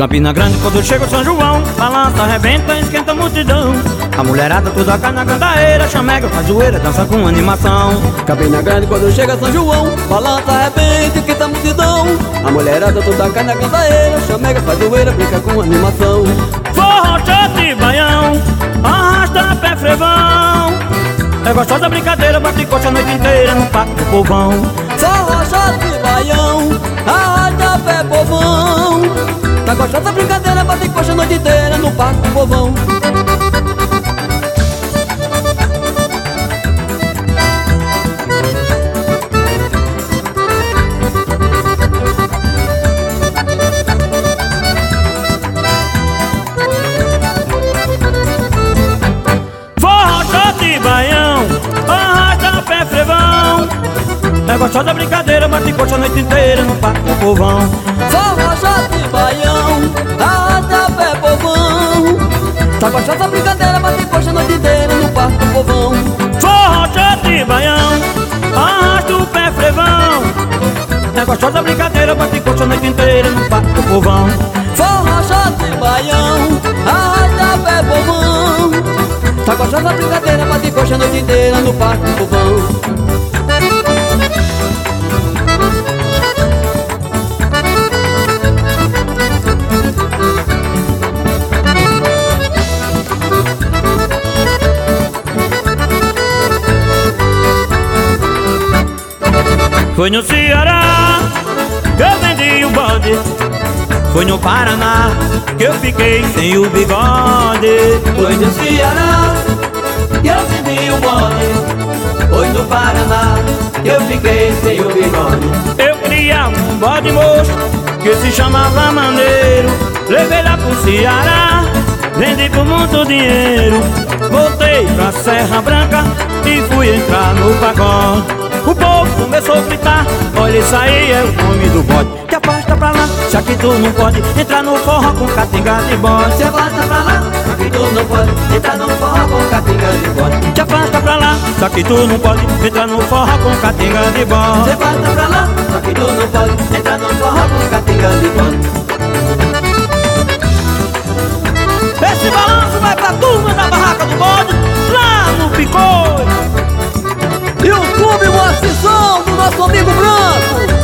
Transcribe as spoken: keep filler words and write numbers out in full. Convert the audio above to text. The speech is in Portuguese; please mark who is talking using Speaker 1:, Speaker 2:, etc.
Speaker 1: Campina Grande, quando chega o São João, balança, arrebenta, esquenta a multidão. A mulherada toda cai na cantaeira, chamega, faz zoeira, dança com animação.
Speaker 2: Campina Grande, quando chega São João, balança, arrebenta, esquenta a multidão. A mulherada toda cai na cantaeira, chamega, faz zoeira, brinca com animação.
Speaker 1: Forró, chate e baião, arrasta pé frevão. É gostosa a brincadeira, bate coxa a noite inteira no parque do povão.
Speaker 2: Forró, chate e baião, arrasta pé povão. Tá gostosa a brincadeira, bate coxa a noite inteira no parque do povão.
Speaker 1: Forró, chate e baião, arrasta pé frevão. É gostosa a brincadeira, bate coxa a noite inteira no parque do povão.
Speaker 2: Forró, chate e baião, arrasta pé povão. Tá gostosa a brincadeira, bate coxa a noite inteira no parque do povão.
Speaker 1: Forró, chate e baião, arrasta o pé frevão. É gostosa a brincadeira, bate coxa a noite inteira no parque do povão.
Speaker 2: Forró, chate e baião, arrasta pé povão. Tá gostosa a brincadeira, bate coxa a noite inteira no parque do povão.
Speaker 1: Foi no Ceará que eu vendi o bode. Foi no Paraná que eu fiquei sem o bigode.
Speaker 2: Foi no Ceará que eu vendi o bode. Foi no Paraná que eu fiquei sem o bigode.
Speaker 1: Eu queria um bode moço que se chamava Maneiro. Levei lá pro Ceará, vendi por muito dinheiro. Voltei pra Serra Branca e fui entrar no pagode. O povo começou a gritar, olha, isso aí é o nome do bode. Te afasta pra lá, já que tu não pode entrar no forró com catinga de bode.
Speaker 2: Se afasta pra lá, já que tu não pode entrar no forró com catinga de bode.
Speaker 1: Te afasta pra lá, já que tu não pode entrar no forró com catinga de bode.
Speaker 2: Se afasta pra lá, já que tu não pode entrar no forró com catinga de bode.
Speaker 1: Esse balanço vai pra turma da barraca do bode, lá no Picô.
Speaker 2: YouTube, uma sessão do nosso amigo Branco.